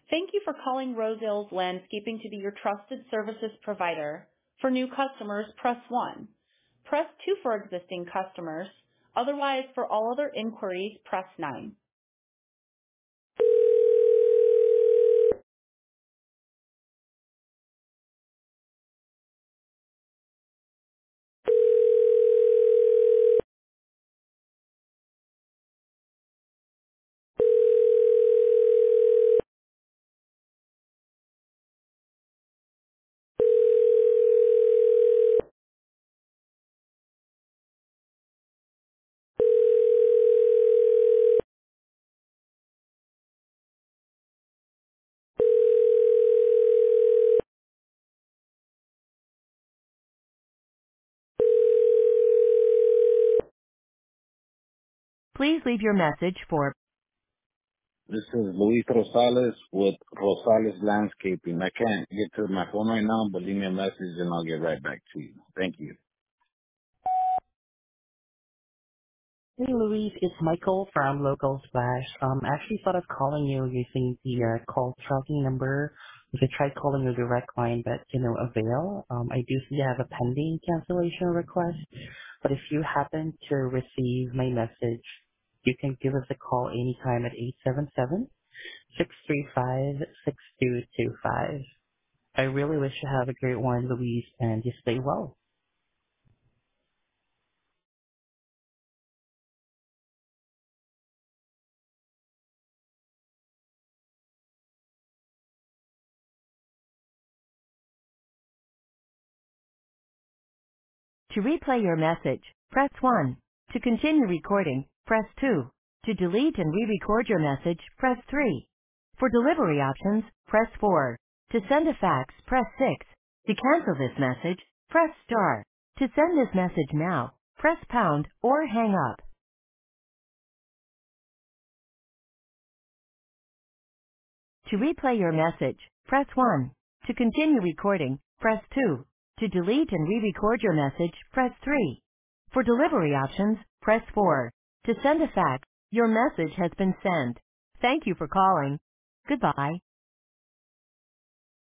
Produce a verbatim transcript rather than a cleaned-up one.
Thank you for calling Rosehills Landscaping to be your trusted services provider. For new customers, press one. Press two for existing customers. Otherwise, for all other inquiries, press nine. Please leave your message for This is Luis Rosales with Rosales Landscaping. I can't get to my phone right now, but leave me a message and I'll get right back to you. Thank you. Hey Louise, it's Michael from Local Splash. Um, I actually thought of calling you using the uh, call tracking number. Because I tried calling your direct line, but to no avail. Um, I do see you have a pending cancellation request, but if you happen to receive my message, you can give us a call anytime at eight seven seven, six three five, six two two five. I really wish you have a great one, Louise, and you stay well. To replay your message, press one. To continue recording, press two. To delete and re-record your message, press three. For delivery options, press four. To send a fax, press six. To cancel this message, press star. To send this message now, press pound or hang up. To replay your message, press one. To continue recording, press two. To delete and re-record your message, press three. For delivery options, press four. To send a fax, your message has been sent. Thank you for calling. Goodbye.